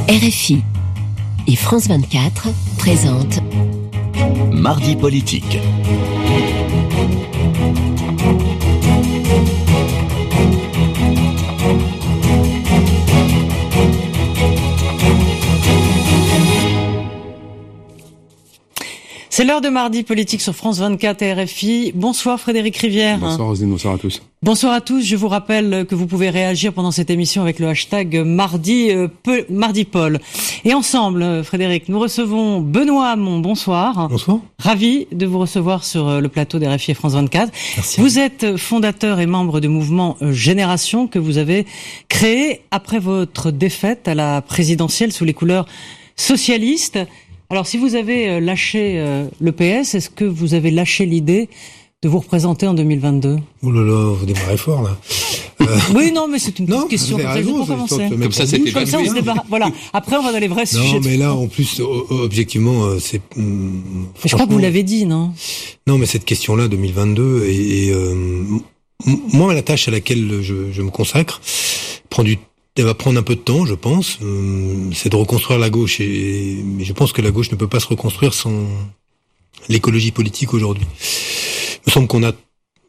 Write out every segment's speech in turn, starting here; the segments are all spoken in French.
RFI et France 24 présentent Mardi politique. C'est l'heure de Mardi politique sur France 24 et RFI. Bonsoir Frédéric Rivière. Bonsoir Roselyne, bonsoir à tous. Bonsoir à tous. Je vous rappelle que vous pouvez réagir pendant cette émission avec le hashtag MardiPol. Et ensemble, Frédéric, nous recevons Benoît Hamon. Bonsoir. Bonsoir. Ravi de vous recevoir sur le plateau d'RFI et France 24. Merci. Vous êtes fondateur et membre du mouvement Génération que vous avez créé après votre défaite à la présidentielle sous les couleurs socialistes. Alors, si vous avez lâché le PS, est-ce que vous avez lâché l'idée de vous représenter en 2022 ? Oh là là, vous démarrez fort là. Oui, non, mais c'est une petite question. Vous avez raison, pour commencer. comme ça, c'était Comme ça, on se débarrasse. Voilà. Après, on va dans les vrais sujets. Non, mais là, en plus, objectivement, c'est. Je crois que vous l'avez dit, non ? Non, mais cette question-là, 2022, moi, la tâche à laquelle je me consacre elle va prendre un peu de temps, je pense. C'est de reconstruire la gauche, mais je pense que la gauche ne peut pas se reconstruire sans l'écologie politique aujourd'hui. Il me semble qu'on a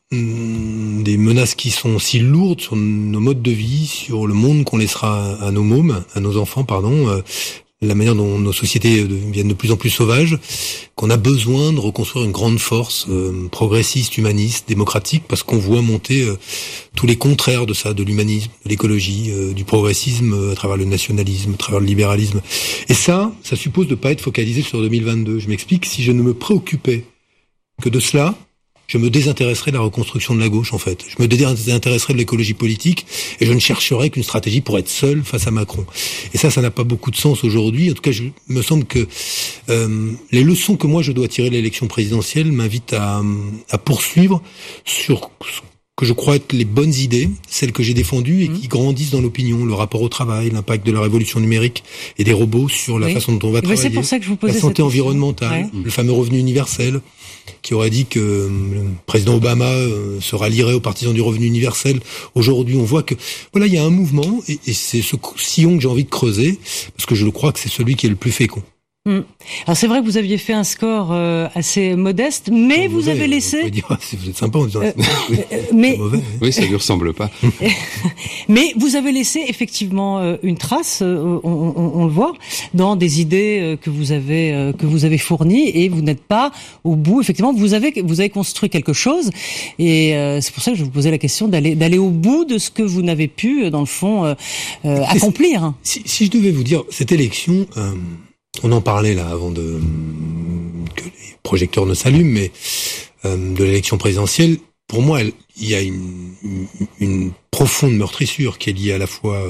des menaces qui sont si lourdes sur nos modes de vie, sur le monde qu'on laissera à nos mômes, à nos enfants, la manière dont nos sociétés deviennent de plus en plus sauvages, qu'on a besoin de reconstruire une grande force progressiste, humaniste, démocratique, parce qu'on voit monter tous les contraires de ça, de l'humanisme, de l'écologie, du progressisme, à travers le nationalisme, à travers le libéralisme. Et ça suppose de pas être focalisé sur 2022. Je m'explique, si je ne me préoccupais que de cela, je me désintéresserais de la reconstruction de la gauche, en fait. Je me désintéresserais de l'écologie politique et je ne chercherais qu'une stratégie pour être seul face à Macron. Et ça n'a pas beaucoup de sens aujourd'hui. En tout cas, il me semble que les leçons que moi je dois tirer de l'élection présidentielle m'invitent à poursuivre sur ce que je crois être les bonnes idées, celles que j'ai défendues et qui grandissent dans l'opinion, le rapport au travail, l'impact de la révolution numérique et des robots sur la façon dont on va travailler, c'est pour ça que je vous posais la santé cette environnementale, le fameux revenu universel, qui aurait dit que le président Obama se rallierait aux partisans du revenu universel. Aujourd'hui, on voit que voilà, il y a un mouvement et c'est ce sillon que j'ai envie de creuser parce que je le crois que c'est celui qui est le plus fécond. Alors c'est vrai que vous aviez fait un score assez modeste, mais vous avez laissé. Vous êtes sympa en disant. Mais mauvais, oui, ça lui ressemble pas. Mais vous avez laissé effectivement une trace, on le voit, dans des idées que vous avez fournies, et vous n'êtes pas au bout. Effectivement, vous avez construit quelque chose, et c'est pour ça que je vous posais la question d'aller au bout de ce que vous n'avez pu, dans le fond, accomplir. Si je devais vous dire cette élection. On en parlait là avant que les projecteurs ne s'allument, mais de l'élection présidentielle, pour moi, il y a une profonde meurtrissure qui est liée à la fois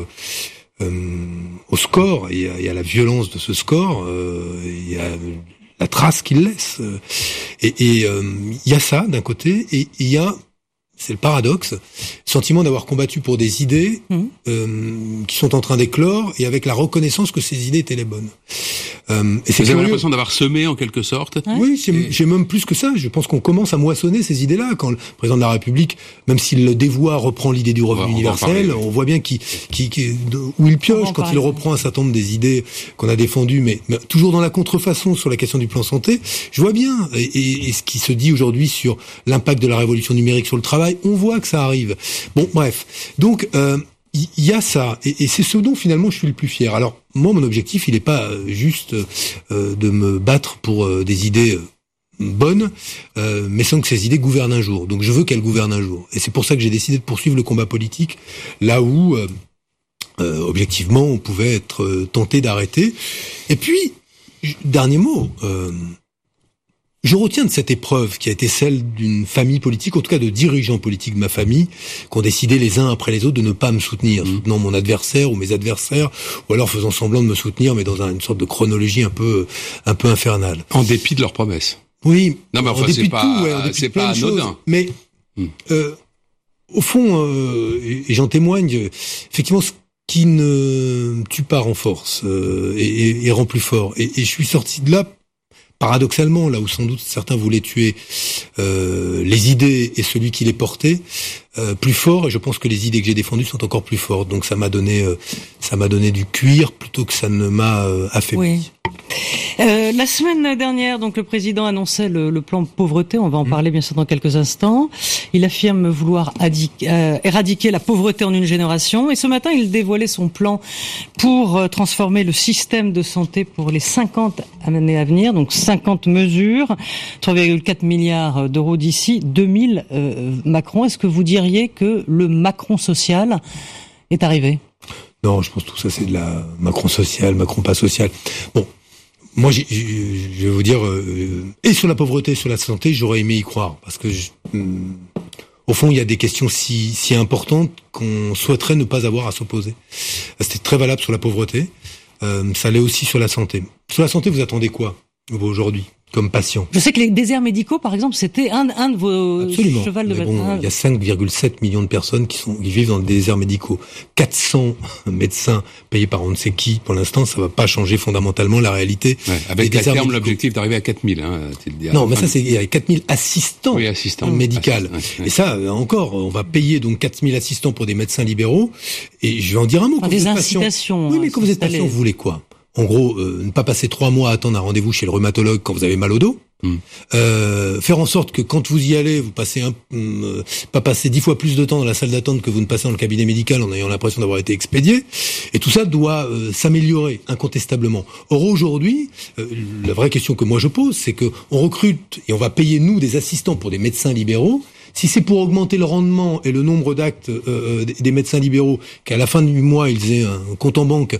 au score et à la violence de ce score, et à la trace qu'il laisse. Et il y a ça d'un côté, et il y a, c'est le paradoxe, sentiment d'avoir combattu pour des idées qui sont en train d'éclore et avec la reconnaissance que ces idées étaient les bonnes. Et c'est Vous avez l'impression d'avoir semé en quelque sorte. Oui, j'ai même plus que ça. Je pense qu'on commence à moissonner ces idées-là. Quand le président de la République, même s'il le dévoie, reprend l'idée du revenu universel, on voit bien où il pioche quand il reprend un certain nombre des idées qu'on a défendues, mais toujours dans la contrefaçon sur la question du plan santé. Je vois bien. Et ce qui se dit aujourd'hui sur l'impact de la révolution numérique sur le travail, on voit que ça arrive. Bon, bref. Donc, il y a ça, et c'est ce dont finalement je suis le plus fier. Alors moi, mon objectif, il n'est pas juste de me battre pour des idées bonnes, mais sans que ces idées gouvernent un jour. Donc je veux qu'elles gouvernent un jour, et c'est pour ça que j'ai décidé de poursuivre le combat politique là où objectivement on pouvait être tenté d'arrêter. Et puis dernier mot. Je retiens de cette épreuve qui a été celle d'une famille politique, en tout cas de dirigeants politiques de ma famille, qui ont décidé les uns après les autres de ne pas me soutenir, soutenant mon adversaire ou mes adversaires, ou alors faisant semblant de me soutenir, mais dans une sorte de chronologie un peu infernale. En dépit de leurs promesses. Oui. Non, mais enfin, en dépit de tout, en dépit c'est de plein pas de choses. anodin. Mais au fond, et j'en témoigne, effectivement, ce qui ne tue pas renforce et rend plus fort. Et je suis sorti de là paradoxalement, là où sans doute certains voulaient tuer les idées et celui qui les portait, plus fort, et je pense que les idées que j'ai défendues sont encore plus fortes. Donc ça m'a donné du cuir plutôt que ça ne m'a affaibli. Oui. La semaine dernière, donc le président annonçait le plan pauvreté. On va en parler bien sûr dans quelques instants. Il affirme vouloir éradiquer la pauvreté en une génération. Et ce matin, il dévoilait son plan pour transformer le système de santé pour les 50 années à venir. Donc 50 mesures, 3,4 milliards d'euros d'ici 2000. Macron, est-ce que vous diriez que le Macron social est arrivé? Non, je pense que tout ça c'est de la Macron social, Macron pas social. Bon. Moi, je vais vous dire, et sur la pauvreté, sur la santé, j'aurais aimé y croire, parce que, au fond, il y a des questions si importantes qu'on souhaiterait ne pas avoir à s'opposer. C'était très valable sur la pauvreté, ça l'est aussi sur la santé. Sur la santé, vous attendez quoi, vous, aujourd'hui, comme patient? Je sais que les déserts médicaux, par exemple, c'était un de vos chevals de bataille. Bon, il y a 5,7 millions de personnes qui vivent dans des déserts médicaux. 400 médecins payés par on ne sait qui. Pour l'instant, ça va pas changer fondamentalement la réalité. Ouais, avec à terme l'objectif d'arriver à 4000, Non, mais ça c'est, il y a 4000 assistants, médicaux. Et ça, encore, on va payer donc 4000 assistants pour des médecins libéraux. Et je vais en dire un mot. Des incitations. Oui, mais quand vous êtes patient, vous voulez quoi? En gros, ne pas passer 3 mois à attendre un rendez-vous chez le rhumatologue quand vous avez mal au dos. Faire en sorte que quand vous y allez, vous passez pas passer 10 fois plus de temps dans la salle d'attente que vous ne passez dans le cabinet médical en ayant l'impression d'avoir été expédié. Et tout ça doit s'améliorer incontestablement. Or aujourd'hui, la vraie question que moi je pose, c'est que on recrute et on va payer nous des assistants pour des médecins libéraux. Si c'est pour augmenter le rendement et le nombre d'actes des médecins libéraux, qu'à la fin du mois ils aient un compte en banque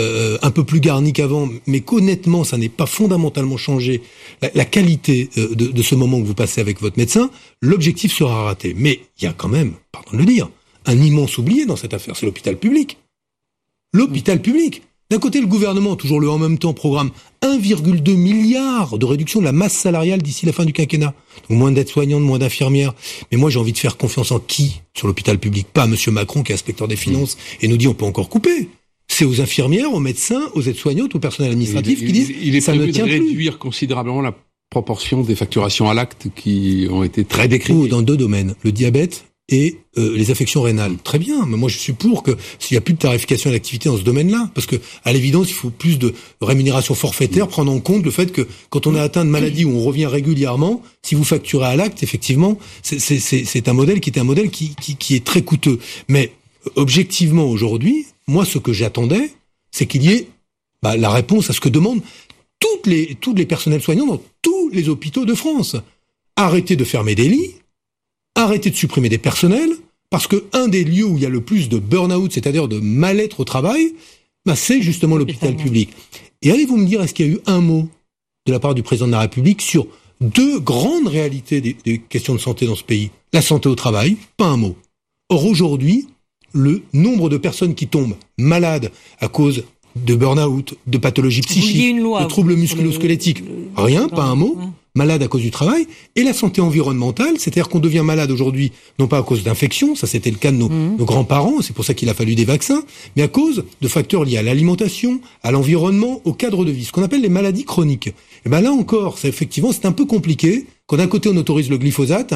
un peu plus garni qu'avant, mais qu'honnêtement ça n'est pas fondamentalement changé la qualité de ce moment que vous passez avec votre médecin, l'objectif sera raté. Mais il y a quand même, pardon de le dire, un immense oublié dans cette affaire, c'est l'hôpital public. L'hôpital public. D'un côté, le gouvernement, toujours le en même temps, programme 1,2 milliard de réduction de la masse salariale d'ici la fin du quinquennat. Donc moins d'aides-soignantes, moins d'infirmières. Mais moi, j'ai envie de faire confiance en qui sur l'hôpital public? Pas à monsieur Macron, qui est inspecteur des finances, et nous dit on peut encore couper. C'est aux infirmières, aux médecins, aux aides-soignantes, au personnel administratif qui disent ça ne tient plus. Il est prévu de réduire considérablement la proportion des facturations à l'acte qui ont été très décriées. Dans 2 domaines, le diabète et les affections rénales. Très bien, mais moi je suis pour que s'il y a plus de tarification à l'activité dans ce domaine-là, parce que à l'évidence il faut plus de rémunération forfaitaire, prendre en compte le fait que quand on est atteint de maladie où on revient régulièrement, si vous facturez à l'acte, effectivement, c'est un modèle qui était un modèle qui est très coûteux. Mais objectivement aujourd'hui, moi ce que j'attendais, c'est qu'il y ait la réponse à ce que demandent tous les personnels soignants dans tous les hôpitaux de France. Arrêtez de fermer des lits. Arrêtez de supprimer des personnels, parce que un des lieux où il y a le plus de burn-out, c'est-à-dire de mal-être au travail, c'est justement l'hôpital public. Et allez-vous me dire, est-ce qu'il y a eu un mot de la part du président de la République sur 2 grandes réalités des questions de santé dans ce pays? La santé au travail, pas un mot. Or aujourd'hui, le nombre de personnes qui tombent malades à cause de burn-out, de pathologies psychiques, de troubles musculo-squelettiques, rien, pas un mot. Malade à cause du travail, et la santé environnementale, c'est-à-dire qu'on devient malade aujourd'hui, non pas à cause d'infections, ça c'était le cas de nos grands-parents, c'est pour ça qu'il a fallu des vaccins, mais à cause de facteurs liés à l'alimentation, à l'environnement, au cadre de vie, ce qu'on appelle les maladies chroniques. Et là encore, effectivement, c'est un peu compliqué, quand d'un côté on autorise le glyphosate,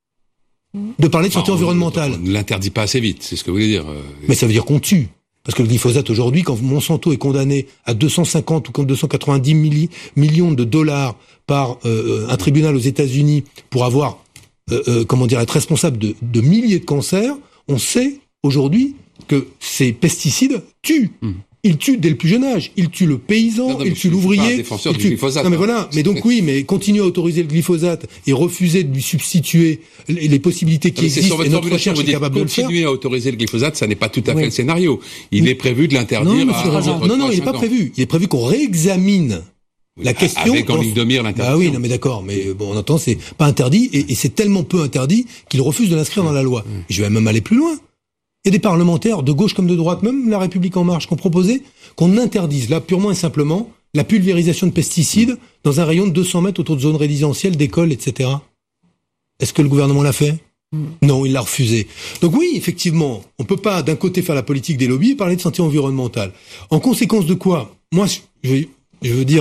de parler de santé environnementale. On ne l'interdit pas assez vite, c'est ce que vous voulez dire. Mais ça veut dire qu'on tue. Parce que le glyphosate aujourd'hui, quand Monsanto est condamné à 250 ou 290 millions de dollars par un tribunal aux États-Unis pour avoir, être responsable de milliers de cancers, on sait aujourd'hui que ces pesticides tuent. Il tue dès le plus jeune âge. Il tue le paysan, il tue l'ouvrier. Il tue... Non mais voilà. Mais donc oui, mais continuer à autoriser le glyphosate et refuser de lui substituer les possibilités qui existent et notre recherche est capable de le faire. Continuer à autoriser le glyphosate, ça n'est pas tout à fait le scénario. Il est prévu de l'interdire. Non, il n'est pas prévu. Il est prévu qu'on réexamine la question. Avec en ligne de mire l'interdiction. Ah oui, non mais d'accord. Mais bon, on entend, c'est pas interdit et c'est tellement peu interdit qu'il refuse de l'inscrire dans la loi. Et je vais même aller plus loin. Il y a des parlementaires de gauche comme de droite, même La République En Marche, qui ont proposé qu'on interdise, là, purement et simplement, la pulvérisation de pesticides dans un rayon de 200 mètres autour de zones résidentielles, d'écoles, etc. Est-ce que le gouvernement l'a fait? Non, il l'a refusé. Donc oui, effectivement, on peut pas d'un côté faire la politique des lobbies et parler de santé environnementale. En conséquence de quoi? Moi, je veux dire,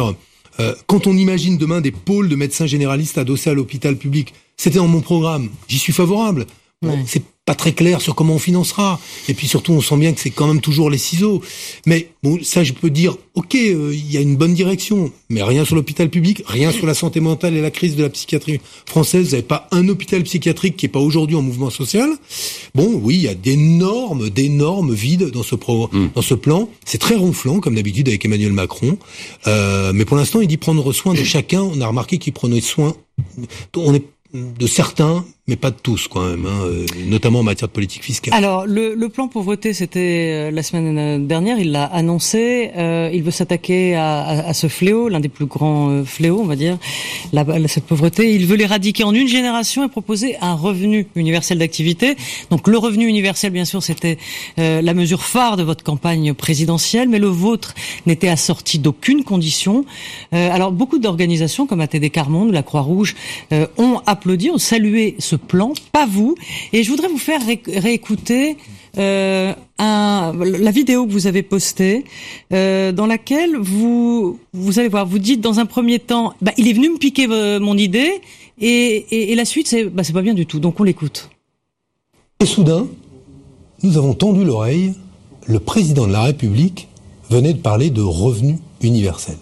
Quand on imagine demain des pôles de médecins généralistes adossés à l'hôpital public, c'était dans mon programme. J'y suis favorable. Bon, c'est pas très clair sur comment on financera. Et puis surtout, on sent bien que c'est quand même toujours les ciseaux. Mais bon, ça, je peux dire, ok, il y a une bonne direction. Mais rien sur l'hôpital public, rien sur la santé mentale et la crise de la psychiatrie française. Vous n'avez pas un hôpital psychiatrique qui est pas aujourd'hui en mouvement social. Bon, oui, il y a d'énormes vides dans ce dans ce plan. C'est très ronflant, comme d'habitude avec Emmanuel Macron. Mais pour l'instant, il dit prendre soin de chacun. On a remarqué qu'il prenait soin. On est de certains, mais pas de tous quand même, notamment en matière de politique fiscale. Alors, le plan pauvreté, c'était la semaine dernière, il l'a annoncé, il veut s'attaquer à ce fléau, l'un des plus grands fléaux, on va dire, cette pauvreté. Il veut l'éradiquer en une génération et proposer un revenu universel d'activité. Donc le revenu universel, bien sûr, c'était la mesure phare de votre campagne présidentielle, mais le vôtre n'était assorti d'aucune condition. Alors, beaucoup d'organisations comme ATD Quart Monde, la Croix-Rouge, ont applaudi, ont salué ce plan, pas vous. Et je voudrais vous faire réécouter la vidéo que vous avez postée, dans laquelle vous allez voir, vous dites dans un premier temps, il est venu me piquer mon idée, et la suite, c'est pas bien du tout. Donc on l'écoute. Et soudain, nous avons tendu l'oreille. Le président de la République venait de parler de revenu universel.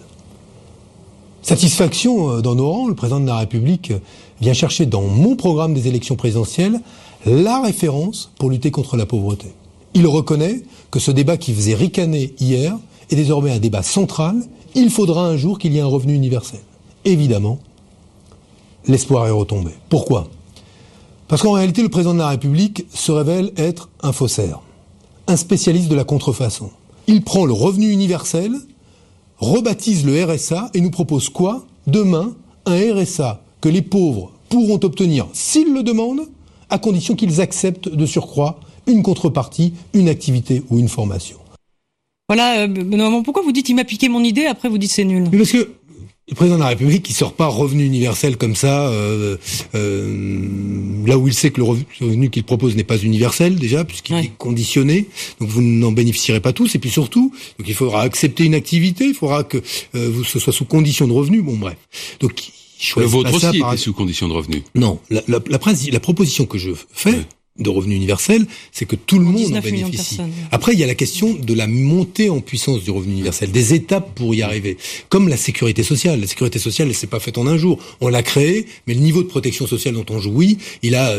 Satisfaction dans nos rangs, le président de la République vient chercher dans mon programme des élections présidentielles la référence pour lutter contre la pauvreté. Il reconnaît que ce débat qui faisait ricaner hier est désormais un débat central. Il faudra un jour qu'il y ait un revenu universel. Évidemment, l'espoir est retombé. Pourquoi ? Parce qu'en réalité, le président de la République se révèle être un faussaire, un spécialiste de la contrefaçon. Il prend le revenu universel, rebaptise le RSA et nous propose quoi ? Demain, un RSA que les pauvres pourront obtenir s'ils le demandent, à condition qu'ils acceptent de surcroît une contrepartie, une activité ou une formation. Voilà, Benoît, pourquoi vous dites il m'a piqué mon idée, après vous dites c'est nul ? Parce que le président de la République, il sort pas revenu universel comme ça, là où il sait que le revenu qu'il propose n'est pas universel déjà, puisqu'il est conditionné, donc vous n'en bénéficierez pas tous, et puis surtout, donc il faudra accepter une activité, il faudra que ce soit sous condition de revenu, bon bref. Donc le vôtre aussi était sous condition de revenu. Non, la proposition que je fais de revenu universel, c'est que tout le monde en bénéficie. Après, il y a la question de la montée en puissance du revenu universel, des étapes pour y arriver. Comme la sécurité sociale. La sécurité sociale, elle s'est pas faite en un jour. On l'a créée, mais le niveau de protection sociale dont on jouit, il a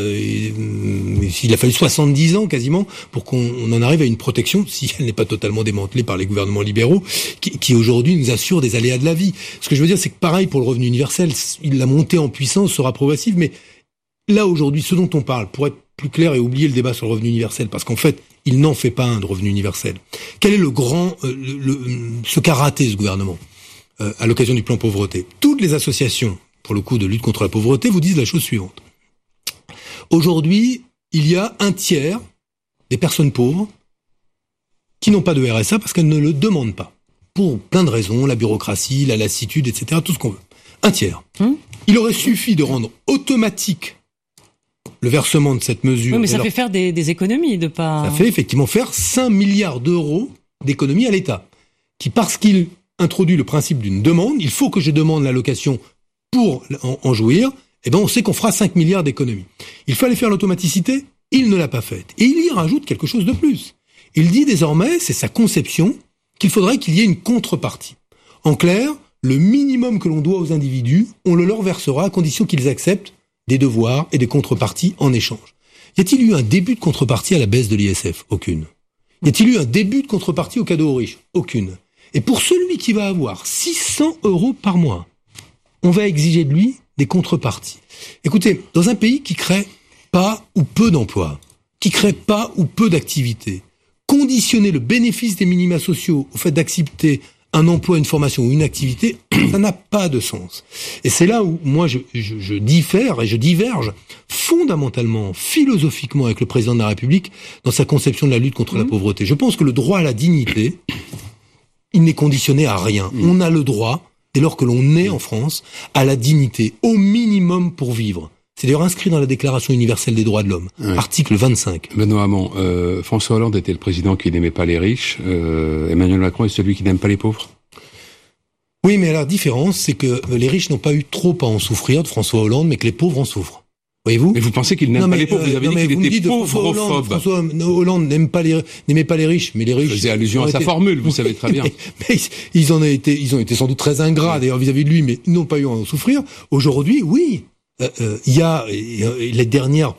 fallu 70 ans quasiment pour qu'on en arrive à une protection, si elle n'est pas totalement démantelée par les gouvernements libéraux, qui aujourd'hui nous assure des aléas de la vie. Ce que je veux dire, c'est que pareil pour le revenu universel, la montée en puissance sera progressive, mais là aujourd'hui, ce dont on parle, pour être plus clair et oublier le débat sur le revenu universel, parce qu'en fait, il n'en fait pas un de revenu universel. Quel est ce qu'a raté ce gouvernement à l'occasion du plan pauvreté ? Toutes les associations, pour le coup, de lutte contre la pauvreté, vous disent la chose suivante. Aujourd'hui, il y a un tiers des personnes pauvres qui n'ont pas de RSA parce qu'elles ne le demandent pas. Pour plein de raisons, la bureaucratie, la lassitude, etc., tout ce qu'on veut. Un tiers. Il aurait suffi de rendre automatique le versement de cette mesure. Oui, mais ça fait faire des économies de pas... Ça fait effectivement faire 5 milliards d'euros d'économies à l'État, qui, parce qu'il introduit le principe d'une demande, il faut que je demande l'allocation pour en jouir, on sait qu'on fera 5 milliards d'économies. Il fallait faire l'automaticité, il ne l'a pas faite. Et il y rajoute quelque chose de plus. Il dit désormais, c'est sa conception, qu'il faudrait qu'il y ait une contrepartie. En clair, le minimum que l'on doit aux individus, on le leur versera à condition qu'ils acceptent des devoirs et des contreparties en échange. Y a-t-il eu un début de contrepartie à la baisse de l'ISF ? Aucune. Y a-t-il eu un début de contrepartie au cadeau aux riches ? Aucune. Et pour celui qui va avoir 600 € par mois, on va exiger de lui des contreparties. Écoutez, dans un pays qui crée pas ou peu d'emplois, qui crée pas ou peu d'activités, conditionner le bénéfice des minima sociaux au fait d'accepter un emploi, une formation ou une activité, ça n'a pas de sens. Et c'est là où moi je diffère et je diverge fondamentalement, philosophiquement avec le président de la République dans sa conception de la lutte contre la pauvreté. Je pense que le droit à la dignité, il n'est conditionné à rien. On a le droit, dès lors que l'on naît en France, à la dignité, au minimum pour vivre. C'est d'ailleurs inscrit dans la Déclaration universelle des droits de l'homme, article 25. Benoît Hamon, François Hollande était le président qui n'aimait pas les riches. Emmanuel Macron est celui qui n'aime pas les pauvres. Oui, mais la différence, c'est que les riches n'ont pas eu trop à en souffrir de François Hollande, mais que les pauvres en souffrent. Voyez-vous ? Mais vous pensez qu'il n'aime pas les pauvres ? Vous avez dit qu'il était pauvrophobe. François Hollande n'aimait pas les riches, mais les riches... Je faisais allusion à sa formule, vous savez très bien. Mais ils ont été sans doute très ingrats, d'ailleurs, vis-à-vis de lui, mais ils n'ont pas eu à en souffrir. Aujourd'hui, oui, il y a les dernières...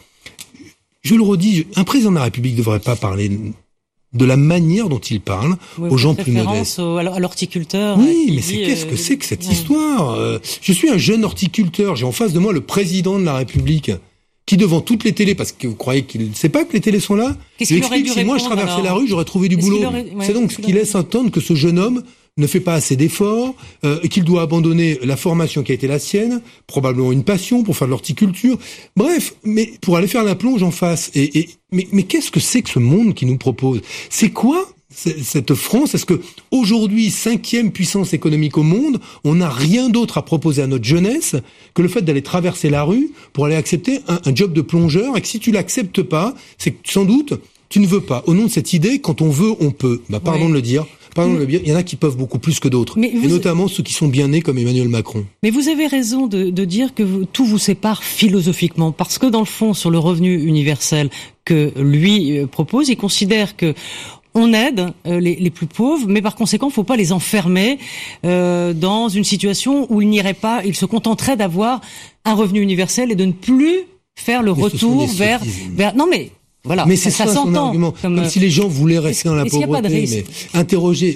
Je le redis, un président de la République ne devrait pas parler de la manière dont il parle aux gens plus modestes. À l'horticulteur. Oui, mais qu'est-ce que c'est que cette histoire ? Je suis un jeune horticulteur, j'ai en face de moi le président de la République qui, devant toutes les télés, parce que vous croyez qu'il ne sait pas que les télés sont là, il explique si moi je traversais la rue, j'aurais trouvé du boulot. C'est donc ce qui laisse entendre que ce jeune homme ne fait pas assez d'efforts, qu'il doit abandonner la formation qui a été la sienne, probablement une passion pour faire de l'horticulture. Bref, mais pour aller faire la plonge en face. Mais qu'est-ce que c'est que ce monde qui nous propose ? C'est quoi cette France ? Est-ce que aujourd'hui, 5e puissance économique au monde, on n'a rien d'autre à proposer à notre jeunesse que le fait d'aller traverser la rue pour aller accepter un job de plongeur, et que si tu l'acceptes pas, c'est que sans doute tu ne veux pas. Au nom de cette idée, quand on veut, on peut. Pardon de le dire. Il y en a qui peuvent beaucoup plus que d'autres, et notamment ceux qui sont bien nés comme Emmanuel Macron. Mais vous avez raison de dire que tout vous sépare philosophiquement, parce que dans le fond, sur le revenu universel que lui propose, il considère que on aide les plus pauvres, mais par conséquent, il ne faut pas les enfermer dans une situation où il se contenterait d'avoir un revenu universel et de ne plus faire le retour vers... Non mais... Voilà, mais c'est ça son argument. Comme si les gens voulaient rester dans la pauvreté. Mais interroger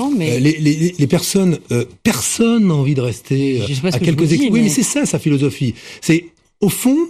les personnes, personne n'a envie de rester à quelques équipes. Oui, mais c'est ça sa philosophie. C'est au fond,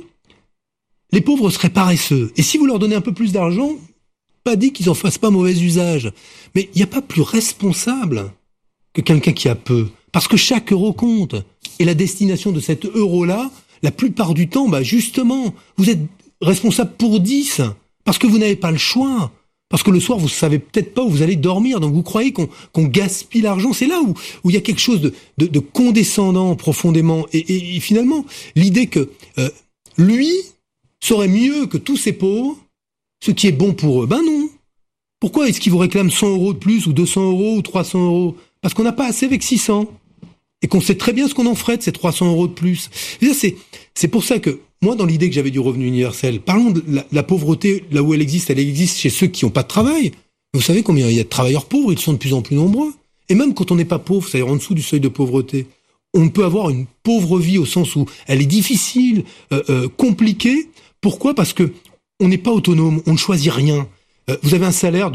les pauvres seraient paresseux. Et si vous leur donnez un peu plus d'argent, pas dit qu'ils en fassent pas mauvais usage. Mais il n'y a pas plus responsable que quelqu'un qui a peu, parce que chaque euro compte. Et la destination de cet euro-là, la plupart du temps, justement, vous êtes responsable pour 10, parce que vous n'avez pas le choix, parce que le soir vous savez peut-être pas où vous allez dormir, donc vous croyez qu'on gaspille l'argent. C'est là où il y a quelque chose de condescendant profondément, et finalement l'idée que lui saurait mieux que tous ces pauvres ce qui est bon pour eux. Non. Pourquoi est-ce qu'il vous réclame 100 euros de plus, ou 200 euros, ou 300 euros ? Parce qu'on n'a pas assez avec 600, et qu'on sait très bien ce qu'on en ferait de ces 300 euros de plus. C'est pour ça que moi, dans l'idée que j'avais du revenu universel, parlons de la pauvreté, là où elle existe chez ceux qui n'ont pas de travail. Vous savez combien il y a de travailleurs pauvres, ils sont de plus en plus nombreux. Et même quand on n'est pas pauvre, c'est-à-dire en dessous du seuil de pauvreté, on peut avoir une pauvre vie au sens où elle est difficile, compliquée. Pourquoi ? Parce que on n'est pas autonome, on ne choisit rien. Vous avez un salaire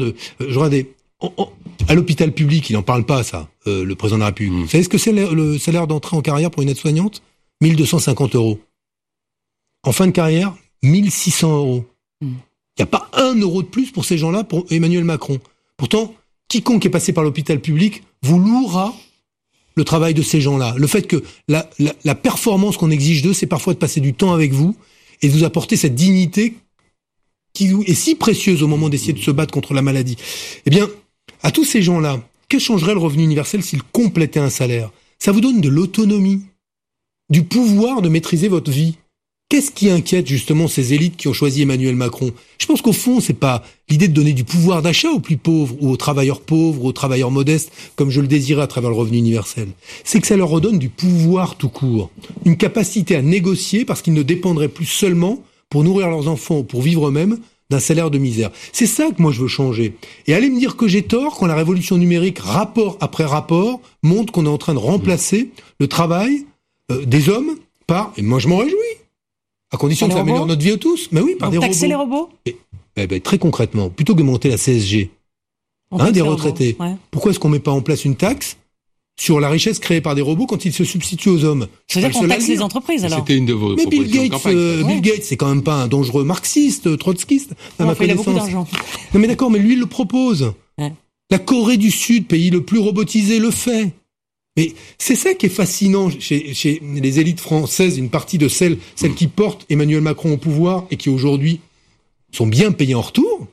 à l'hôpital public, il n'en parle pas, ça, le président de la République. Vous savez ce que c'est le salaire d'entrée en carrière pour une aide-soignante ? 1250 euros. En fin de carrière, 1600 euros. Il n'y a pas 1 euro de plus pour ces gens-là, pour Emmanuel Macron. Pourtant, quiconque est passé par l'hôpital public vous louera le travail de ces gens-là. Le fait que la performance qu'on exige d'eux, c'est parfois de passer du temps avec vous et de vous apporter cette dignité qui est si précieuse au moment d'essayer de se battre contre la maladie. Eh bien, à tous ces gens-là, que changerait le revenu universel s'il complétait un salaire ? Ça vous donne de l'autonomie, du pouvoir de maîtriser votre vie. Qu'est-ce qui inquiète justement ces élites qui ont choisi Emmanuel Macron ? Je pense qu'au fond, c'est pas l'idée de donner du pouvoir d'achat aux plus pauvres, ou aux travailleurs pauvres, ou aux travailleurs modestes, comme je le désirais à travers le revenu universel. C'est que ça leur redonne du pouvoir tout court. Une capacité à négocier parce qu'ils ne dépendraient plus seulement, pour nourrir leurs enfants ou pour vivre eux-mêmes, d'un salaire de misère. C'est ça que moi je veux changer. Et allez me dire que j'ai tort quand la révolution numérique, rapport après rapport, montre qu'on est en train de remplacer le travail des hommes par, et moi je m'en réjouis, à condition que ça améliore notre vie à tous. Mais oui, par des robots. Taxer les robots ? Très concrètement, plutôt que de monter la CSG, des retraités, pourquoi est-ce qu'on met pas en place une taxe sur la richesse créée par des robots quand ils se substituent aux hommes? C'est-à-dire qu'on taxe les entreprises, alors. C'était une de vos propositions de campagne. Bill Gates, c'est quand même pas un dangereux marxiste, trotskiste, à ma connaissance. Il a beaucoup d'argent. Non mais d'accord, mais lui, il le propose. La Corée du Sud, pays le plus robotisé, le fait. Mais c'est ça qui est fascinant chez les élites françaises, une partie de celles qui portent Emmanuel Macron au pouvoir et qui aujourd'hui sont bien payées en retour,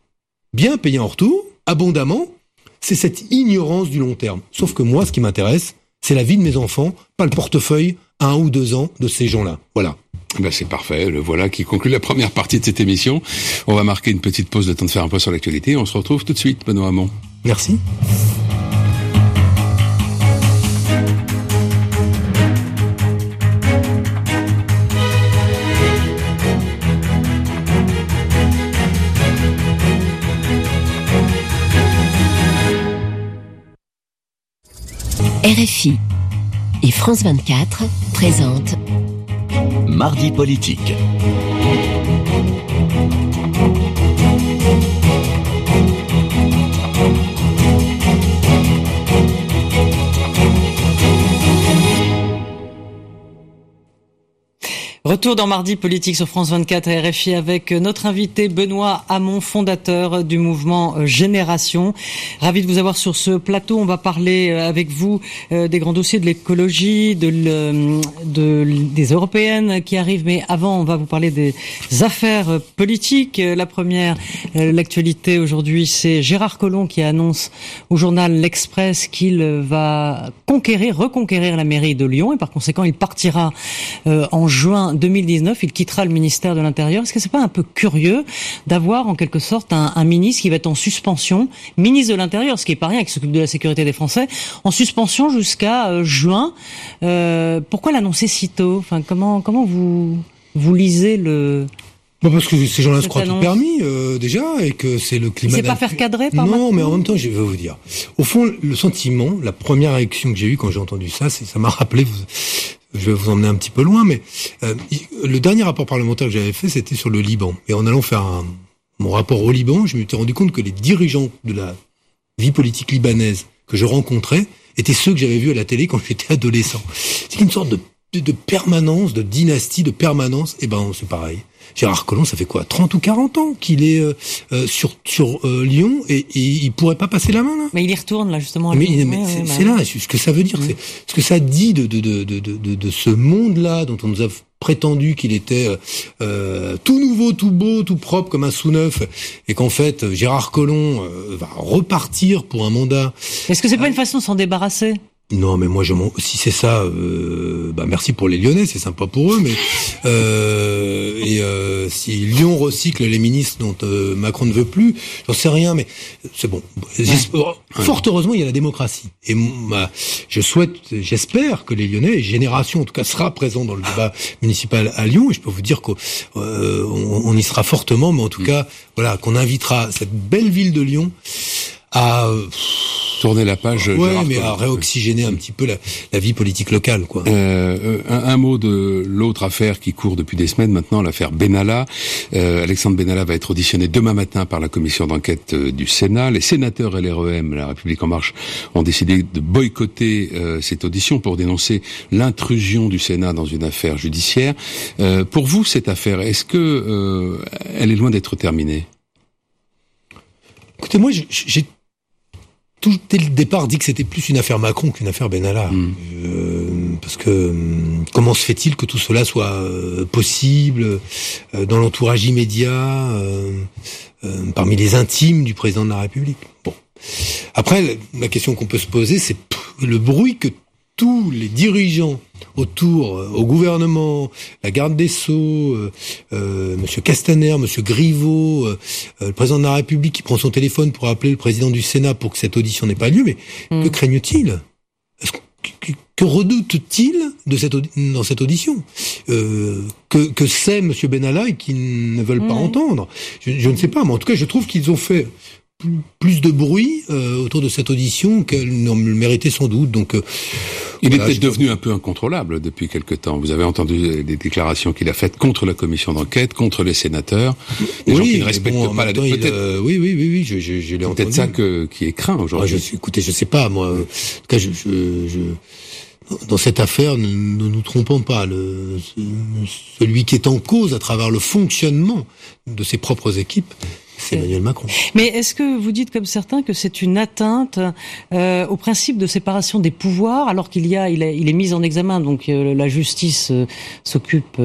abondamment, c'est cette ignorance du long terme. Sauf que moi, ce qui m'intéresse, c'est la vie de mes enfants, pas le portefeuille à 1 ou 2 ans de ces gens-là. Voilà. C'est parfait, le voilà qui conclut la première partie de cette émission. On va marquer une petite pause, le temps de faire un point sur l'actualité. On se retrouve tout de suite, Benoît Hamon. Merci. RFI et France 24 présentent Mardi politique. Retour dans Mardi politique sur France 24 et RFI avec notre invité Benoît Hamon, fondateur du mouvement Génération. Ravi de vous avoir sur ce plateau. On va parler avec vous des grands dossiers de l'écologie, des européennes qui arrivent. Mais avant, on va vous parler des affaires politiques. La première, l'actualité aujourd'hui, c'est Gérard Collomb qui annonce au journal L'Express qu'il va reconquérir la mairie de Lyon et par conséquent, il partira en juin 2019, il quittera le ministère de l'Intérieur. Est-ce que c'est pas un peu curieux d'avoir en quelque sorte un ministre qui va être en suspension, ministre de l'Intérieur, ce qui est pas rien, qui s'occupe de la sécurité des Français, en suspension jusqu'à juin. Pourquoi l'annoncer si tôt ? Enfin, comment vous lisez le... Bon, parce que ces gens-là se croient tout permis déjà, et que c'est le climat. C'est pas faire cadrer par Non, mais en même temps, je vais vous dire. Au fond, le sentiment, la première réaction que j'ai eue quand j'ai entendu ça, ça m'a rappelé. Je vais vous emmener un petit peu loin, mais le dernier rapport parlementaire que j'avais fait, c'était sur le Liban. Et en allant faire mon rapport au Liban, je m'étais rendu compte que les dirigeants de la vie politique libanaise que je rencontrais étaient ceux que j'avais vus à la télé quand j'étais adolescent. C'est une sorte de permanence, de dynastie, de permanence. Et ben, c'est pareil. Gérard Collomb, ça fait quoi, 30 ou 40 ans qu'il est sur Lyon et il pourrait pas passer la main là. Mais il y retourne là justement. Mais c'est là ce que ça veut dire, c'est ce que ça dit de ce monde-là dont on nous a prétendu qu'il était tout nouveau, tout beau, tout propre comme un sous neuf, et qu'en fait Gérard Collomb va repartir pour un mandat. Est-ce que c'est pas une façon de s'en débarrasser ? Non, mais moi, si c'est ça, merci pour les Lyonnais, c'est sympa pour eux, mais si Lyon recycle les ministres dont Macron ne veut plus, j'en sais rien, mais c'est bon. Fort heureusement, il y a la démocratie. Et j'espère que les Lyonnais, et Génération en tout cas, sera présent dans le débat municipal à Lyon, et je peux vous dire qu'on y sera fortement, mais en tout cas, voilà, qu'on invitera cette belle ville de Lyon à tourner la page. Mais à réoxygéner un petit peu la vie politique locale, quoi. Un mot de l'autre affaire qui court depuis des semaines maintenant, l'affaire Benalla. Alexandre Benalla va être auditionné demain matin par la commission d'enquête du Sénat. Les sénateurs LREM, La République En Marche, ont décidé de boycotter cette audition pour dénoncer l'intrusion du Sénat dans une affaire judiciaire. Pour vous, cette affaire, est-ce que elle est loin d'être terminée ? Écoutez, moi, j'ai tout dès le départ dit que c'était plus une affaire Macron qu'une affaire Benalla. Parce que comment se fait-il que tout cela soit possible dans l'entourage immédiat, parmi les intimes du président de la République ? Bon. Après, la question qu'on peut se poser, c'est le bruit que tous les dirigeants au gouvernement, la garde des Sceaux, Monsieur Castaner, Monsieur Griveaux, le président de la République qui prend son téléphone pour appeler le président du Sénat pour que cette audition n'ait pas lieu, mais que craignent-ils ? Que redoute-t-il dans cette audition que sait Monsieur Benalla et qu'ils ne veulent pas entendre ? Je ne sais pas, mais en tout cas, je trouve qu'ils ont fait plus de bruit autour de cette audition qu'elle n'en méritait sans doute. Donc, il est peut-être devenu un peu incontrôlable depuis quelque temps. Vous avez entendu des déclarations qu'il a faites contre la commission d'enquête, contre les sénateurs, des gens qui ne respectent pas la démocratie. Oui, je l'ai entendu. Peut-être ça qui est craint aujourd'hui. Écoutez, je sais pas, moi. En tout cas, dans cette affaire, ne nous trompons pas. Celui qui est en cause à travers le fonctionnement de ses propres équipes, c'est Emmanuel Macron. Mais est-ce que vous dites comme certains que c'est une atteinte au principe de séparation des pouvoirs, alors qu'il est mis en examen, donc la justice s'occupe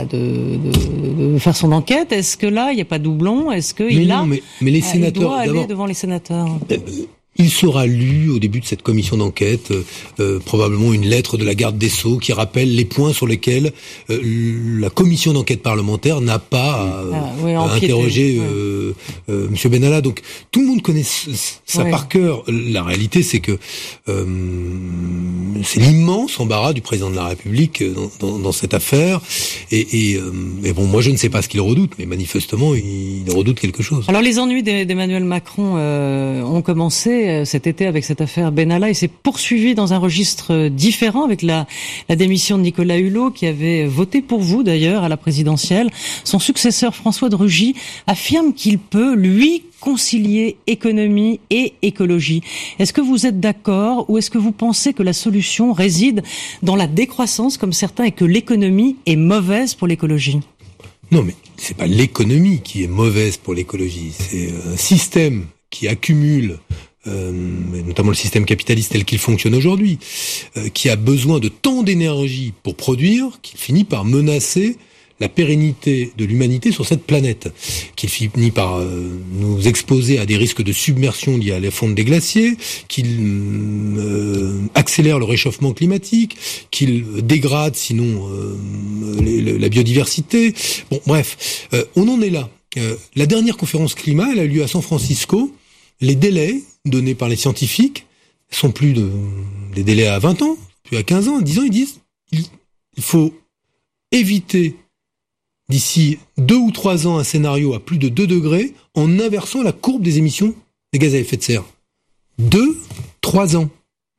de faire son enquête. Est-ce que là il n'y a pas doublon ? Est-ce que mais les sénateurs, il doit aller devant les sénateurs ? Il sera lu au début de cette commission d'enquête probablement une lettre de la garde des Sceaux qui rappelle les points sur lesquels la commission d'enquête parlementaire n'a pas à interroger Monsieur Benalla. Donc tout le monde connaît ça par cœur. La réalité, c'est que c'est l'immense embarras du président de la République dans cette affaire. Et bon, moi je ne sais pas ce qu'il redoute, mais manifestement il redoute quelque chose. Alors les ennuis d'Emmanuel Macron ont commencé cet été avec cette affaire Benalla et s'est poursuivi dans un registre différent avec la démission de Nicolas Hulot qui avait voté pour vous d'ailleurs à la présidentielle. Son successeur François de Rugy affirme qu'il peut, lui, concilier économie et écologie. Est-ce que vous êtes d'accord ou est-ce que vous pensez que la solution réside dans la décroissance comme certains et que l'économie est mauvaise pour l'écologie ? Non, mais c'est pas l'économie qui est mauvaise pour l'écologie. C'est un système qui accumule, notamment le système capitaliste tel qu'il fonctionne aujourd'hui, qui a besoin de tant d'énergie pour produire qu'il finit par menacer la pérennité de l'humanité sur cette planète, qu'il finit par nous exposer à des risques de submersion liés à la fonte des glaciers, qu'il accélère le réchauffement climatique, qu'il dégrade sinon la biodiversité. Bon, bref, on en est là. La dernière conférence climat, elle a eu lieu à San Francisco. Les délais donnés par les scientifiques sont plus des délais à 20 ans, plus à 15 ans, à 10 ans. Ils disent il faut éviter d'ici 2 ou 3 ans un scénario à plus de 2 degrés en inversant la courbe des émissions des gaz à effet de serre. 2-3 ans.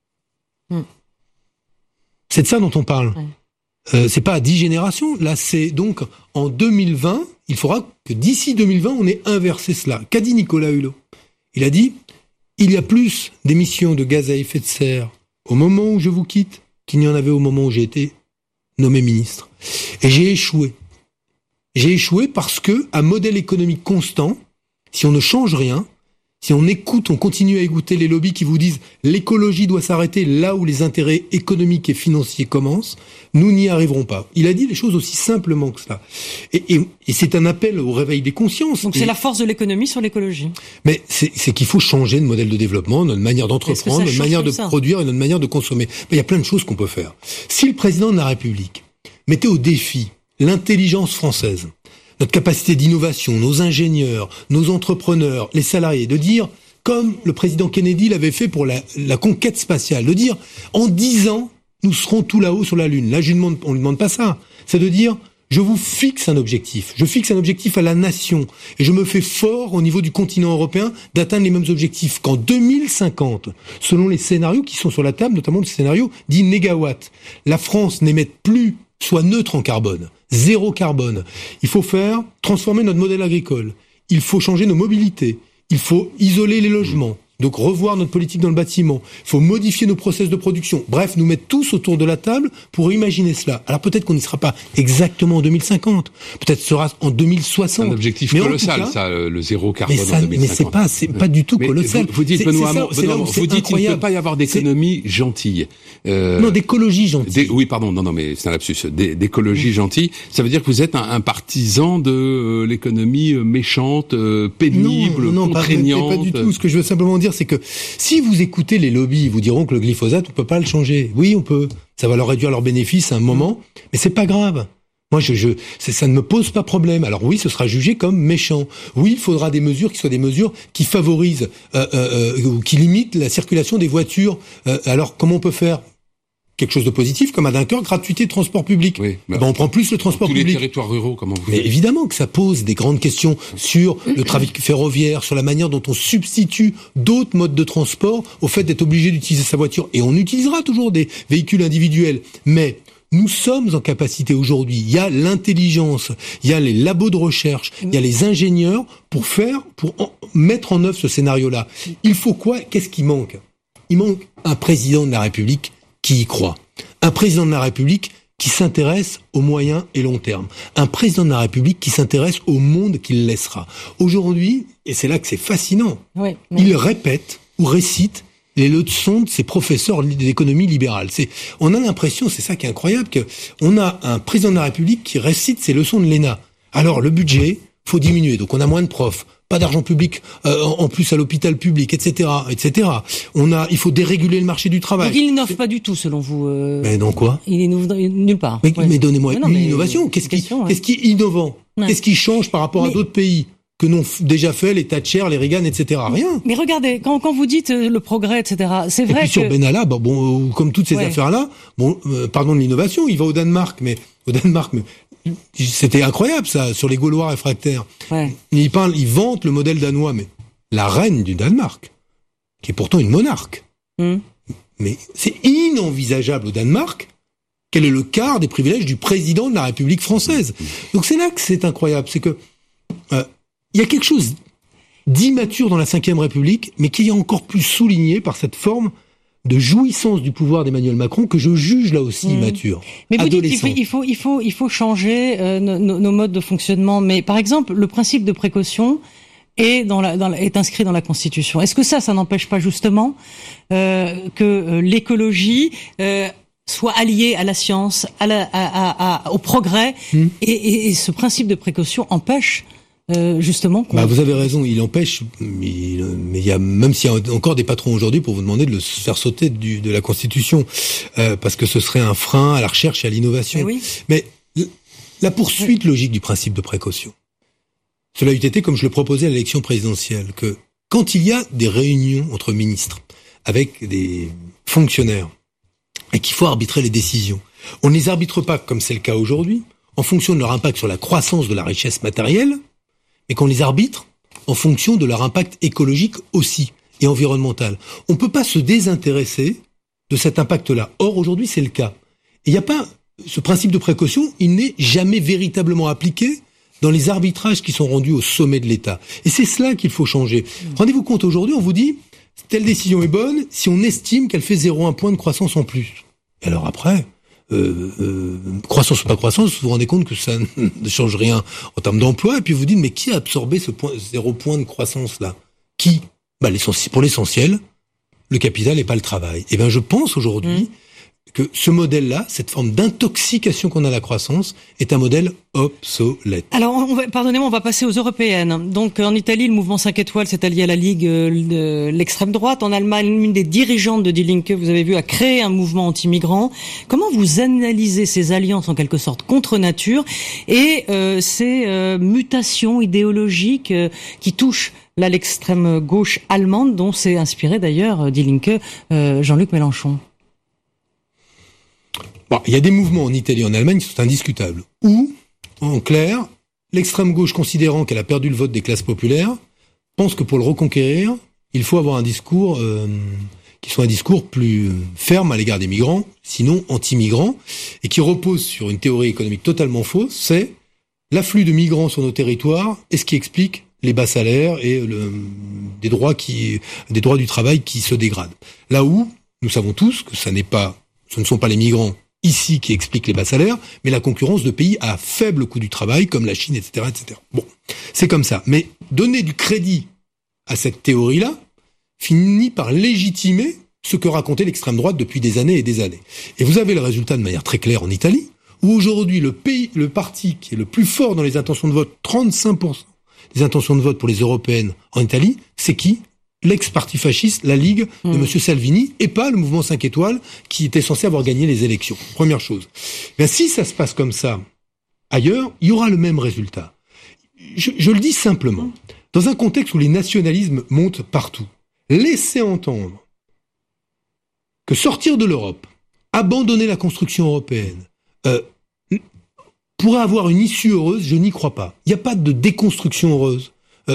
C'est de ça dont on parle. C'est pas à 10 générations. Là, c'est donc en 2020, il faudra que d'ici 2020, on ait inversé cela. Qu'a dit Nicolas Hulot ? Il a dit, il y a plus d'émissions de gaz à effet de serre au moment où je vous quitte qu'il n'y en avait au moment où j'ai été nommé ministre. Et j'ai échoué. J'ai échoué parce que, à modèle économique constant, si on ne change rien, si on continue à écouter les lobbies qui vous disent l'écologie doit s'arrêter là où les intérêts économiques et financiers commencent, nous n'y arriverons pas. Il a dit les choses aussi simplement que cela. Et c'est un appel au réveil des consciences. Donc c'est la force de l'économie sur l'écologie. Mais c'est qu'il faut changer de modèle de développement, notre manière d'entreprendre, notre manière de produire et notre manière de consommer. Mais il y a plein de choses qu'on peut faire. Si le président de la République mettait au défi l'intelligence française, notre capacité d'innovation, nos ingénieurs, nos entrepreneurs, les salariés, de dire, comme le président Kennedy l'avait fait pour la conquête spatiale, de dire, en 10 ans, nous serons tout là-haut sur la Lune. Là, on lui demande pas ça. C'est de dire, je vous fixe un objectif. Je fixe un objectif à la nation. Et je me fais fort au niveau du continent européen d'atteindre les mêmes objectifs qu'en 2050, selon les scénarios qui sont sur la table, notamment le scénario dit négawatt. La France n'émette plus, soit neutre en carbone. 0 carbone. Il faut transformer notre modèle agricole. Il faut changer nos mobilités. Il faut isoler les logements. Donc revoir notre politique dans le bâtiment. Il faut modifier nos process de production. Bref, nous mettre tous autour de la table pour imaginer cela. Alors peut-être qu'on n'y sera pas exactement en 2050. Peut-être sera en 2060. C'est un objectif colossal, ça, le 0 carbone en 2050. Mais c'est pas du tout colossal. Vous dites, Benoît Hamon, vous dites qu'il ne peut pas y avoir d'économie gentille. Non, d'écologie gentille. Oui, pardon, non, mais c'est un lapsus. D'écologie gentille. Ça veut dire que vous êtes un partisan de l'économie méchante, pénible, contraignante. Pas du tout. Ce que je veux simplement dire, c'est que si vous écoutez les lobbies, ils vous diront que le glyphosate, on peut pas le changer. Oui, on peut. Ça va leur réduire leurs bénéfices à un moment, mais c'est pas grave. Moi, ça ne me pose pas problème. Alors oui, ce sera jugé comme méchant. Oui, il faudra des mesures qui soient des mesures qui favorisent ou qui limitent la circulation des voitures. Alors, comment on peut faire ? Quelque chose de positif, comme à Dunkerque, gratuité de transport public. Oui, on prend plus le transport public. Tous les territoires ruraux, comment vous faites ? Mais évidemment que ça pose des grandes questions sur le trafic ferroviaire, sur la manière dont on substitue d'autres modes de transport au fait d'être obligé d'utiliser sa voiture. Et on utilisera toujours des véhicules individuels. Mais nous sommes en capacité aujourd'hui, il y a l'intelligence, il y a les labos de recherche, il y a les ingénieurs pour mettre en œuvre ce scénario-là. Il faut quoi ? Qu'est-ce qui manque ? Il manque un président de la République qui y croit. Un président de la République qui s'intéresse au moyen et long terme. Un président de la République qui s'intéresse au monde qu'il laissera. Aujourd'hui, et c'est là que c'est fascinant, il répète ou récite les leçons de ses professeurs d'économie libérale. On a l'impression, c'est ça qui est incroyable, qu'on a un président de la République qui récite ses leçons de l'ENA. Alors, le budget, faut diminuer, donc on a moins de profs. Pas d'argent public en plus à l'hôpital public, etc., etc. Il faut déréguler le marché du travail. Donc il n'innove pas du tout, selon vous. Mais dans quoi ? Il innove nulle part. Mais donnez-moi une innovation. Qu'est-ce qui est innovant ? Qu'est-ce qui change par rapport à d'autres pays ? que n'ont déjà fait les Thatcher, les Reagan, etc. Rien. Mais regardez, quand vous dites le progrès, etc., c'est vrai. Et puis sur Benalla, comme toutes ces affaires-là, pardon de l'innovation, il va au Danemark, mais c'était incroyable ça, sur les Gaulois réfractaires. Ouais. Il vante le modèle danois, mais la reine du Danemark, qui est pourtant une monarque. Mais c'est inenvisageable au Danemark quel est le quart des privilèges du président de la République française. Donc c'est là que c'est incroyable, c'est que il y a quelque chose d'immature dans la Ve République, mais qui est encore plus souligné par cette forme de jouissance du pouvoir d'Emmanuel Macron que je juge là aussi immature. Mais vous dites qu'il faut changer nos modes de fonctionnement. Mais par exemple, le principe de précaution est inscrit dans la Constitution. Est-ce que ça n'empêche pas justement que l'écologie soit alliée à la science, au progrès, et ce principe de précaution empêche justement vous avez raison, il empêche, mais il y a, même s'il y a encore des patrons aujourd'hui pour vous demander de le faire sauter de la Constitution, parce que ce serait un frein à la recherche et à l'innovation. Mais la poursuite logique du principe de précaution, cela eût été comme je le proposais à l'élection présidentielle, que quand il y a des réunions entre ministres avec des fonctionnaires et qu'il faut arbitrer les décisions, on ne les arbitre pas comme c'est le cas aujourd'hui, en fonction de leur impact sur la croissance de la richesse matérielle, mais qu'on les arbitre en fonction de leur impact écologique aussi, et environnemental. On ne peut pas se désintéresser de cet impact-là. Or, aujourd'hui, c'est le cas. Et il n'y a pas, ce principe de précaution, il n'est jamais véritablement appliqué dans les arbitrages qui sont rendus au sommet de l'État. Et c'est cela qu'il faut changer. Rendez-vous compte, aujourd'hui, on vous dit, telle décision est bonne si on estime qu'elle fait 0,1 point de croissance en plus. Et alors après, croissance ou pas croissance, vous vous rendez compte que ça ne change rien en termes d'emploi, et puis vous dites, mais qui a absorbé ce 0 point de croissance-là? Qui? Pour l'essentiel, le capital et pas le travail. Et je pense aujourd'hui que ce modèle-là, cette forme d'intoxication qu'on a à la croissance, est un modèle obsolète. Alors, pardonnez-moi, on va passer aux européennes. Donc, en Italie, le mouvement 5 étoiles s'est allié à la Ligue de l'extrême droite. En Allemagne, une des dirigeantes de Die Linke, vous avez vu, a créé un mouvement anti-migrant. Comment vous analysez ces alliances, en quelque sorte, contre nature, et ces mutations idéologiques qui touchent l'extrême gauche allemande, dont s'est inspiré d'ailleurs Die Linke, Jean-Luc Mélenchon? Il y a des mouvements en Italie et en Allemagne qui sont indiscutables. Où, en clair, l'extrême gauche, considérant qu'elle a perdu le vote des classes populaires, pense que pour le reconquérir, il faut avoir un discours qui soit un discours plus ferme à l'égard des migrants, sinon anti-migrants, et qui repose sur une théorie économique totalement fausse, c'est l'afflux de migrants sur nos territoires et ce qui explique les bas salaires et des droits du travail qui se dégradent. Là où, nous savons tous que ce ne sont pas les migrants ici qui expliquent les bas salaires, mais la concurrence de pays à faible coût du travail, comme la Chine, etc., etc. Bon, c'est comme ça. Mais donner du crédit à cette théorie-là finit par légitimer ce que racontait l'extrême droite depuis des années et des années. Et vous avez le résultat de manière très claire en Italie, où aujourd'hui le parti qui est le plus fort dans les intentions de vote, 35% des intentions de vote pour les européennes en Italie, c'est qui? L'ex-parti fasciste, la Ligue de M. Salvini, et pas le mouvement 5 étoiles qui était censé avoir gagné les élections. Première chose. Si ça se passe comme ça ailleurs, il y aura le même résultat. Je le dis simplement. Dans un contexte où les nationalismes montent partout, laissez entendre que sortir de l'Europe, abandonner la construction européenne, pourrait avoir une issue heureuse, je n'y crois pas. Il n'y a pas de déconstruction heureuse.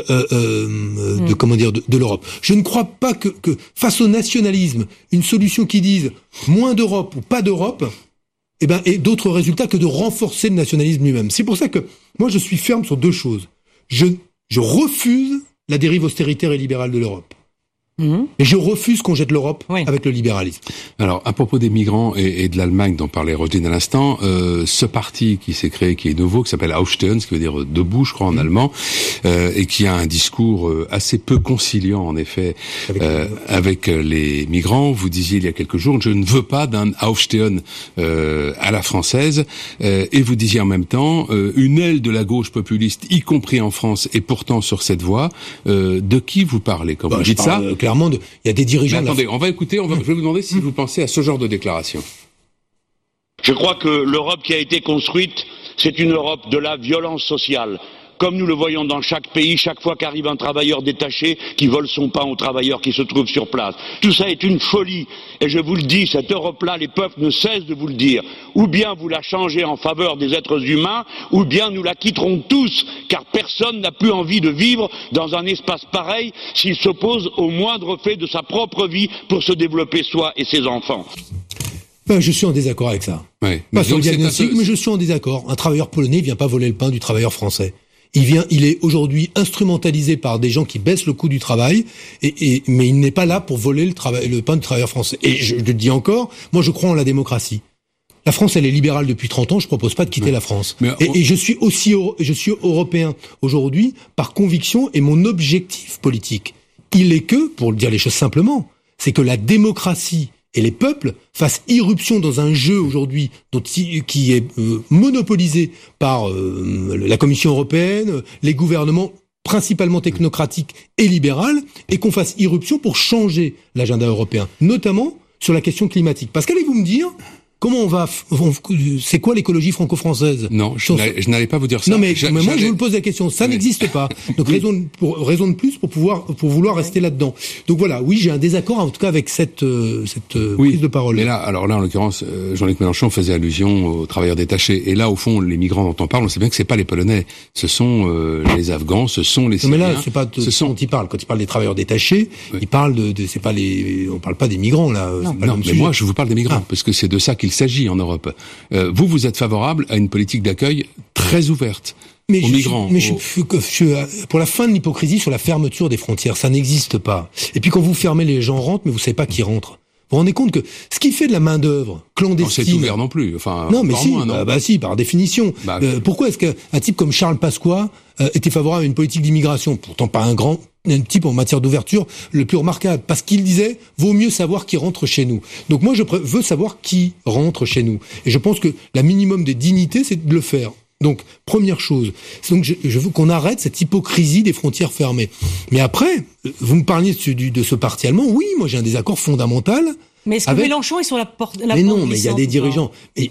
De l'Europe. Je ne crois pas que face au nationalisme, une solution qui dise moins d'Europe ou pas d'Europe, ait d'autres résultats que de renforcer le nationalisme lui-même. C'est pour ça que moi je suis ferme sur deux choses. Je refuse la dérive austéritaire et libérale de l'Europe. Et je refuse qu'on jette l'Europe avec le libéralisme. Alors, à propos des migrants et de l'Allemagne dont parlait Roselyne à l'instant, ce parti qui s'est créé, qui est nouveau, qui s'appelle Aufstehen, ce qui veut dire debout, je crois, en allemand, et qui a un discours assez peu conciliant, en effet, avec les migrants. Vous disiez il y a quelques jours, je ne veux pas d'un Aufstehen à la française, et vous disiez en même temps, une aile de la gauche populiste, y compris en France, est pourtant sur cette voie. De qui vous parlez quand vous dites ça? Clairement, il y a des dirigeants... Mais attendez, on va écouter, je vais vous demander si vous pensez à ce genre de déclaration. Je crois que l'Europe qui a été construite, c'est une Europe de la violence sociale. comme nous le voyons dans chaque pays, chaque fois qu'arrive un travailleur détaché qui vole son pain aux travailleurs qui se trouvent sur place. Tout ça est une folie, et je vous le dis, cette Europe-là, les peuples ne cessent de vous le dire. Ou bien vous la changez en faveur des êtres humains, ou bien nous la quitterons tous, car personne n'a plus envie de vivre dans un espace pareil s'il s'oppose au moindre fait de sa propre vie pour se développer soi et ses enfants. Je suis en désaccord avec ça. Ouais. Pas sur le diagnostic, mais je suis en désaccord. Un travailleur polonais vient pas voler le pain du travailleur français. Il est aujourd'hui instrumentalisé par des gens qui baissent le coût du travail, mais il n'est pas là pour voler le pain du travailleur français. Et je le dis encore, moi je crois en la démocratie. La France, elle est libérale depuis 30 ans, je propose pas de quitter la France. Et je suis européen aujourd'hui par conviction, et mon objectif politique, il est que, pour dire les choses simplement, c'est que la démocratie et les peuples fassent irruption dans un jeu aujourd'hui qui est monopolisé par la Commission européenne, les gouvernements principalement technocratiques et libérales, et qu'on fasse irruption pour changer l'agenda européen, notamment sur la question climatique. Parce qu'allez-vous me dire, comment c'est quoi l'écologie franco-française? Non, je n'allais pas vous dire ça. Non, mais moi, je vous pose la question. Ça n'existe pas. Donc, raison de plus pour vouloir rester là-dedans. Donc voilà. Oui, j'ai un désaccord, en tout cas, avec cette prise de parole. Mais là, en l'occurrence, Jean-Luc Mélenchon faisait allusion aux travailleurs détachés. Et là, au fond, les migrants dont on parle, on sait bien que c'est pas les Polonais. Ce sont les Afghans, ce sont les Syriens. Non, mais là, c'est pas dont il parle. Quand il parle des travailleurs détachés, il parle on parle pas des migrants, là. Non, mais moi, je vous parle des migrants, parce que c'est de ça qu'il s'agit en Europe. Vous êtes favorable à une politique d'accueil très ouverte aux migrants. Je suis pour la fin de l'hypocrisie sur la fermeture des frontières. Ça n'existe pas. Et puis quand vous fermez, les gens rentrent, mais vous savez pas qui rentre. Vous vous rendez compte que ce qui fait de la main-d'œuvre clandestine. Non, c'est ouvert non plus. Enfin, non, mais si, moins, non. Si, par définition. Pourquoi est-ce qu'un type comme Charles Pasqua était favorable à une politique d'immigration? Pourtant pas un type en matière d'ouverture le plus remarquable, parce qu'il disait vaut mieux savoir qui rentre chez nous. Donc moi je veux savoir qui rentre chez nous, et je pense que la minimum des dignités c'est de le faire. Donc première chose, donc je veux qu'on arrête cette hypocrisie des frontières fermées. Mais après, vous me parliez de ce parti allemand. Oui, moi j'ai un désaccord fondamental. Mais est-ce que Mélenchon est sur la porte? Mais non, mais il y a des dirigeants.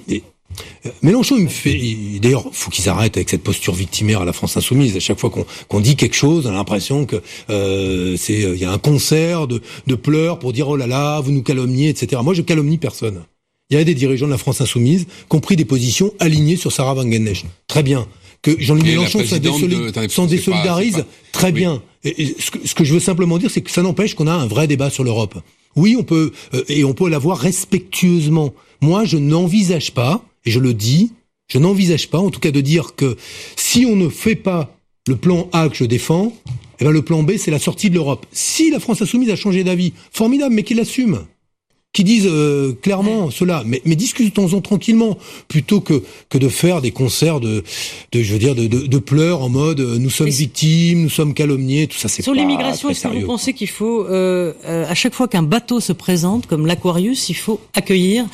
Mélenchon, d'ailleurs, faut qu'ils arrêtent avec cette posture victimaire à la France insoumise. À chaque fois qu'on dit quelque chose, on a l'impression que il y a un concert de pleurs pour dire oh là là, vous nous calomniez, etc. Moi, je calomnie personne. Il y a des dirigeants de la France insoumise qui ont pris des positions alignées sur Sarah Wagenknecht. Très bien. Que Jean-Luc Mélenchon s'en désolidarise, très bien. Et ce que je veux simplement dire, c'est que ça n'empêche qu'on a un vrai débat sur l'Europe. Oui, on peut l'avoir respectueusement. Moi, je n'envisage pas, et je le dis, je n'envisage pas, en tout cas, de dire que si on ne fait pas le plan A que je défends, eh ben le plan B, c'est la sortie de l'Europe. Si la France insoumise a changé d'avis, formidable, mais qu'il l'assume. Qui disent clairement cela, mais discutons-en tranquillement, plutôt que de faire des concerts de pleurs en mode nous sommes victimes, nous sommes calomniés, tout ça c'est pas sur l'immigration. Est-ce que vous pensez qu'il faut à chaque fois qu'un bateau se présente comme l'Aquarius, il faut accueillir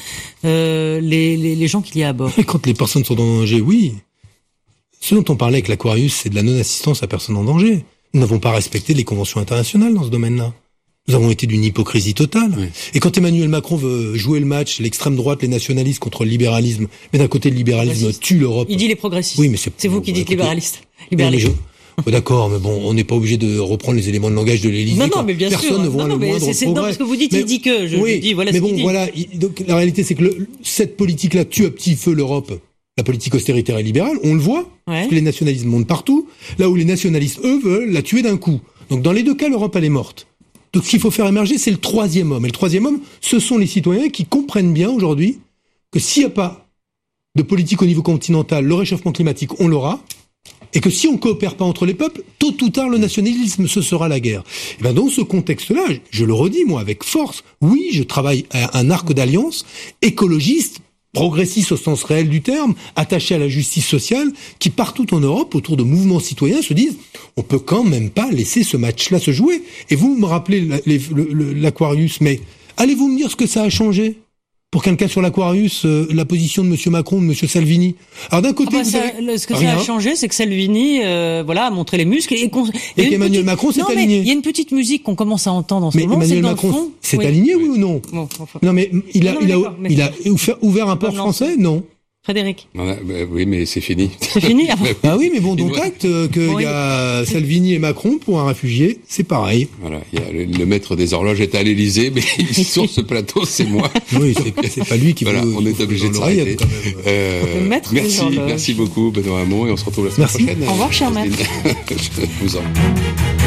les gens qu'il y a à bord? Et quand les personnes sont en danger, oui. Ce dont on parlait avec l'Aquarius, c'est de la non-assistance à personnes en danger. Nous n'avons pas respecté les conventions internationales dans ce domaine-là. Nous avons été d'une hypocrisie totale. Oui. Et quand Emmanuel Macron veut jouer le match, l'extrême droite, les nationalistes contre le libéralisme, mais d'un côté le libéralisme tue l'Europe. Il dit les progressistes. Oui, mais c'est vous qui dites libéraliste. D'accord, mais bon, on n'est pas obligé de reprendre les éléments de langage de l'Élysée. Non, mais bien personne sûr. ne voit le moindre progrès. Non, parce que vous dites, il dit que. Je dis, voilà mais ce qu'il dit. Voilà. Donc la réalité, c'est que cette politique-là tue à petit feu l'Europe. La politique austéritaire et libérale, on le voit, parce que les nationalistes montent partout, là où les nationalistes, eux, veulent la tuer d'un coup. Donc dans les deux cas, l'Europe, elle est morte. Donc ce qu'il faut faire émerger, c'est le troisième homme. Et le troisième homme, ce sont les citoyens qui comprennent bien aujourd'hui que s'il n'y a pas de politique au niveau continental, le réchauffement climatique, on l'aura. Et que si on ne coopère pas entre les peuples, tôt ou tard, le nationalisme, ce sera la guerre. Et ben dans ce contexte-là, je le redis, moi, avec force, oui, je travaille à un arc d'alliance écologiste, progressiste au sens réel du terme, attaché à la justice sociale, qui partout en Europe, autour de mouvements citoyens, se disent on peut quand même pas laisser ce match-là se jouer. Et vous me rappelez l'Aquarius, mais allez-vous me dire ce que ça a changé pour qu'un cas sur l'Aquarius, la position de M. Macron, de M. Salvini. Alors d'un côté, ce que ça a changé, c'est que Salvini, a montré les muscles et qu'Emmanuel Macron s'est aligné. Il y a une petite musique qu'on commence à entendre en ce moment. Mais Emmanuel Macron s'est aligné, oui ou non? Bon, Non, mais il a ouvert un port français, non. Frédéric. Oui, mais c'est fini. C'est fini. Ah oui, mais bon, donc acte qu'il y a Salvini et Macron pour un réfugié, c'est pareil. Voilà, il y a le maître des horloges est à l'Élysée, mais sur ce plateau, c'est moi. Oui, c'est pas lui qui voilà, on est obligé de s'arrêter. Merci beaucoup Benoît Hamon, et on se retrouve la semaine prochaine. Au revoir, cher maître. Je vous en prie.